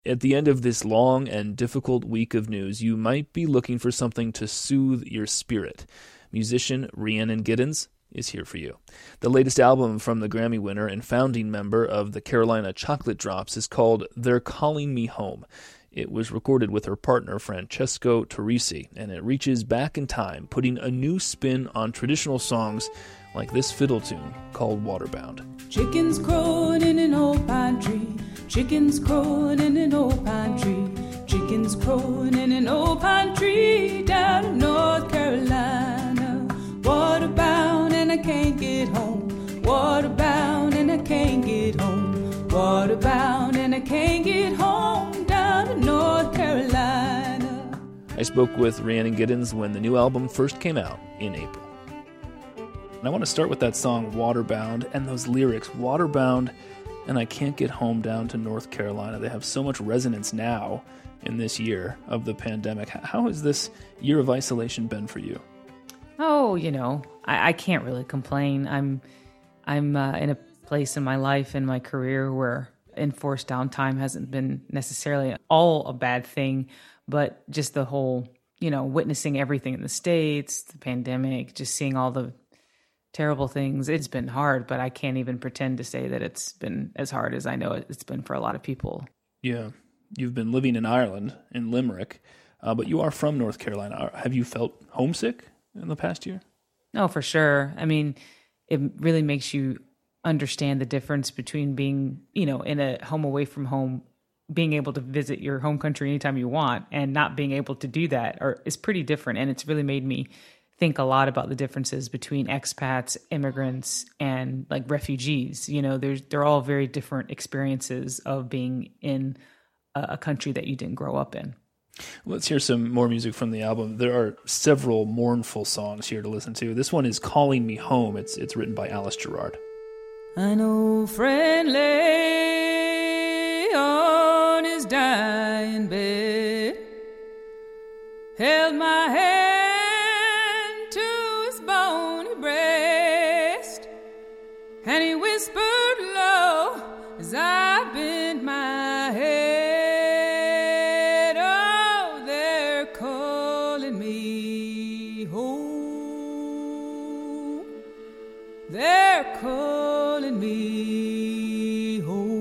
At the end of this long and difficult week of news, you might be looking for something to soothe your spirit. Musician Rhiannon Giddens is here for you. The latest album from the Grammy winner and founding member of the Carolina Chocolate Drops is called They're Calling Me Home. It was recorded with her partner Francesco Torrisi, and it reaches back in time, putting a new spin on traditional songs like this fiddle tune called Waterbound. Chickens crowing in an old pine tree. Chickens crowing in an old pine tree. Chickens crowing in an old pine tree down in North Carolina. Waterbound and I can't get home. Waterbound and I can't get home. Waterbound and I can't get home down in North Carolina. I spoke with Rhiannon Giddens when the new album first came out in April. And I want to start with that song, Waterbound, and those lyrics, Waterbound, and I can't get home down to North Carolina. They have so much resonance now in this year of the pandemic. How has this year of isolation been for you? Oh, I can't really complain. I'm in a place in my life and my career where enforced downtime hasn't been necessarily all a bad thing, but just the whole, witnessing everything in the States, the pandemic, just seeing all the terrible things. It's been hard, but I can't even pretend to say that it's been as hard as I know it's been for a lot of people. Yeah. You've been living in Ireland, in Limerick, but you are from North Carolina. Have you felt homesick in the past year? No, for sure. I mean, it really makes you understand the difference between being, in a home away from home, being able to visit your home country anytime you want, and not being able to do that is pretty different. And it's really made me think a lot about the differences between expats, immigrants, and like refugees. They're all very different experiences of being in a country that you didn't grow up in. Let's hear some more music from the album. There are several mournful songs here to listen to. This one is Calling Me Home. It's written by Alice Gerrard. An old friend lay on his dying bed, held my hand to his bony breast, and he whispered low as I bent my head, oh, they're calling me home. They're calling me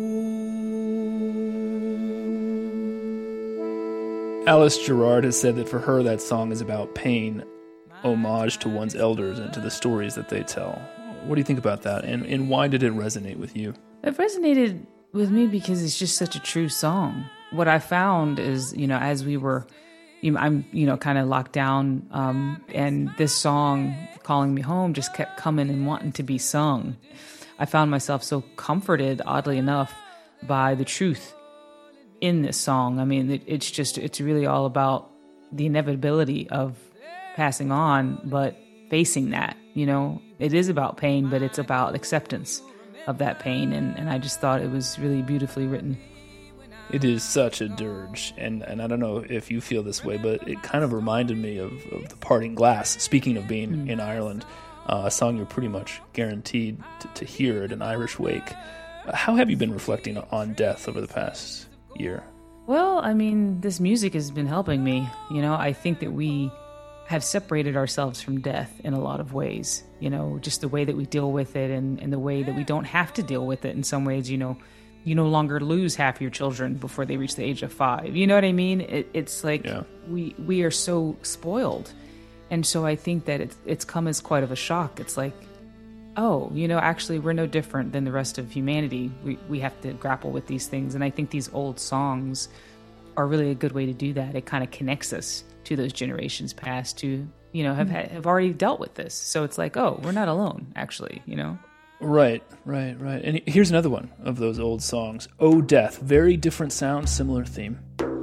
home. Alice Gerrard has said that for her that song is about pain, homage to one's elders and to the stories that they tell. What do you think about that, and why did it resonate with you? It resonated with me because it's just such a true song. What I found is, as we were, I'm, kind of locked down, and this song, Calling Me Home, just kept coming and wanting to be sung. I found myself so comforted, oddly enough, by the truth in this song. I mean, it's really all about the inevitability of passing on, but facing that, it is about pain, but it's about acceptance of that pain. And I just thought it was really beautifully written. It is such a dirge, and I don't know if you feel this way, but it kind of reminded me of The Parting Glass, speaking of being in Ireland, a song you're pretty much guaranteed to hear at an Irish wake. How have you been reflecting on death over the past year? Well, I mean, this music has been helping me. I think that we have separated ourselves from death in a lot of ways, just the way that we deal with it and the way that we don't have to deal with it in some ways. You no longer lose half your children before they reach the age of 5. You know what I mean? It's like we are so spoiled. And so I think that it's come as quite of a shock. It's like, oh, actually we're no different than the rest of humanity. We have to grapple with these things. And I think these old songs are really a good way to do that. It kind of connects us to those generations past who, have already dealt with this. So it's like, oh, we're not alone, actually, Right. And here's another one of those old songs. Oh, Death. Very different sound, similar theme.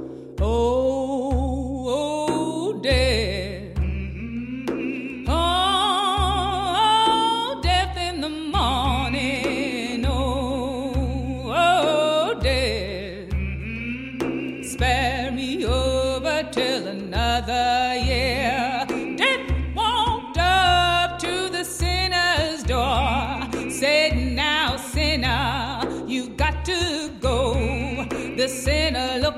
Oh, death. Oh, death in the morning. Oh, death. Spare me over till another year. Death walked up to the sinner's door. Said, now, sinner, you got to go. The sinner looked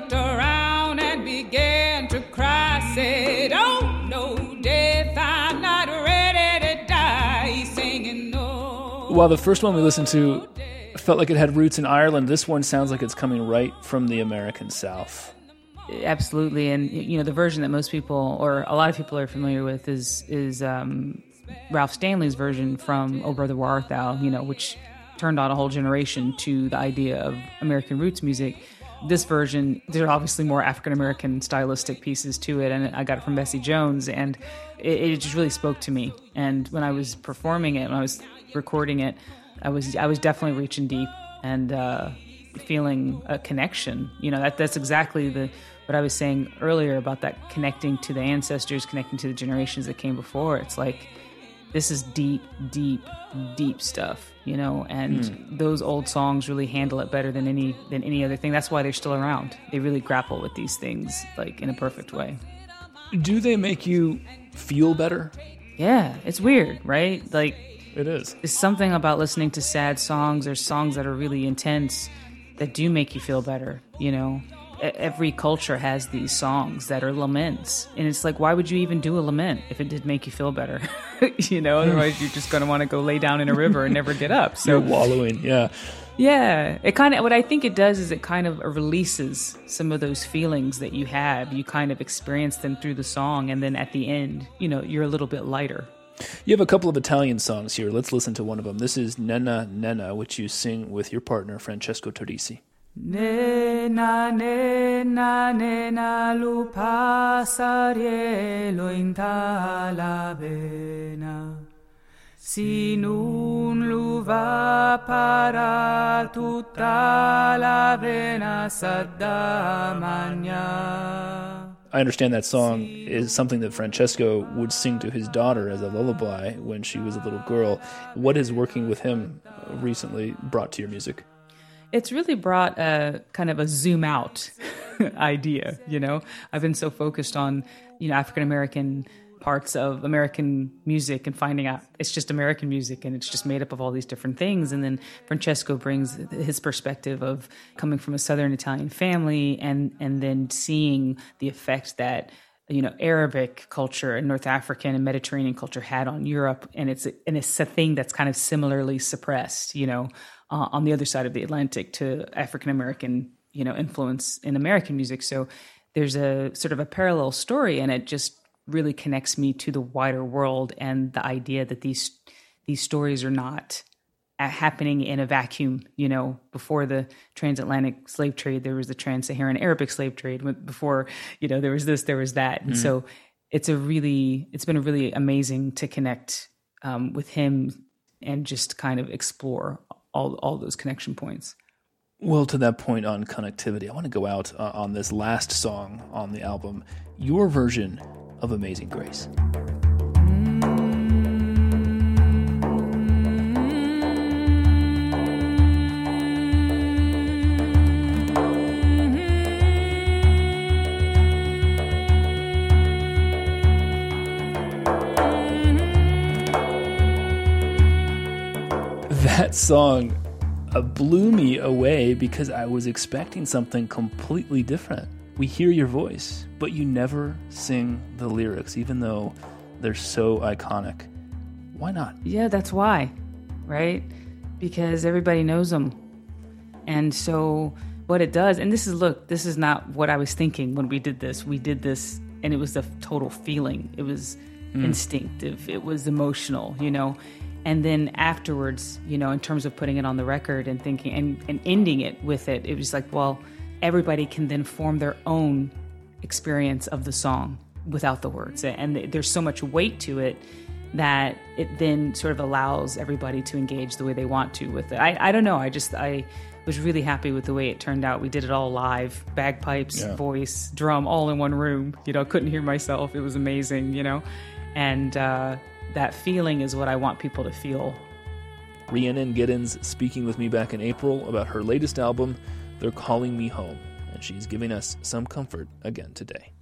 looked around and began to cry. Said, oh no, death, I'm not ready to die. He's singing no. While the first one we listened to felt like it had roots in Ireland, this one sounds like it's coming right from the American South. Absolutely. And, you know, the version that most people, or a lot of people are familiar with is Ralph Stanley's version from O Brother Where Art Thou, you know, which turned on a whole generation to the idea of American roots music. This version, there are obviously more African-American stylistic pieces to it, and I got it from Bessie Jones, and it just really spoke to me. And when I was performing it, when I was recording it, I was definitely reaching deep and feeling a connection. You know, that's exactly what I was saying earlier about that connecting to the ancestors, connecting to the generations that came before. It's like, this is deep, deep, deep stuff, you know, and those old songs really handle it better than any other thing. That's why they're still around. They really grapple with these things like in a perfect way. Do they make you feel better? Yeah, it's weird, right? Like, it is. There's something about listening to sad songs or songs that are really intense that do make you feel better, you know. Every culture has these songs that are laments, and it's like, why would you even do a lament if it did make you feel better? You know, otherwise you're just going to want to go lay down in a river and never get up. So you're wallowing, yeah. It kind of, what I think it does is it kind of releases some of those feelings that you have. You kind of experience them through the song, and then at the end, you know, you're a little bit lighter. You have a couple of Italian songs here. Let's listen to one of them. This is Nena Nena, which you sing with your partner, Francesco Torrisi. Nena, nena, nena, lu passariello in talavena. Si nun lu va para tutta la vena s'adda magna. I understand that song is something that Francesco would sing to his daughter as a lullaby when she was a little girl. What has working with him recently brought to your music? It's really brought a kind of a zoom out idea, you know. I've been so focused on, you know, African-American parts of American music and finding out it's just American music and it's just made up of all these different things. And then Francesco brings his perspective of coming from a Southern Italian family and then seeing the effect that, you know, Arabic culture and North African and Mediterranean culture had on Europe. And it's a thing that's kind of similarly suppressed, you know, on the other side of the Atlantic to African-American, you know, influence in American music. So there's a sort of a parallel story, and it just really connects me to the wider world and the idea that these stories are not happening in a vacuum. You know, before the transatlantic slave trade, there was the trans-Saharan Arabic slave trade. Before, you know, there was this, there was that. And so it's been a really amazing to connect with him and just kind of explore all those connection points. Well, to that point on connectivity, I want to go out on this last song on the album, your version of Amazing Grace. That song blew me away because I was expecting something completely different. We hear your voice, but you never sing the lyrics, even though they're so iconic. Why not? Yeah, that's why, right? Because everybody knows them. And so what it does, and this is not what I was thinking when we did this. We did this, and it was a total feeling. It was instinctive. It was emotional, you know. And then afterwards, you know, in terms of putting it on the record and thinking and ending it with it, it was like, well, everybody can then form their own experience of the song without the words. And there's so much weight to it that it then sort of allows everybody to engage the way they want to with it. I don't know. I was really happy with the way it turned out. We did it all live, bagpipes, voice, drum, all in one room. You know, couldn't hear myself. It was amazing, you know. And that feeling is what I want people to feel. Rhiannon Giddens speaking with me back in April about her latest album, They're Calling Me Home, and she's giving us some comfort again today.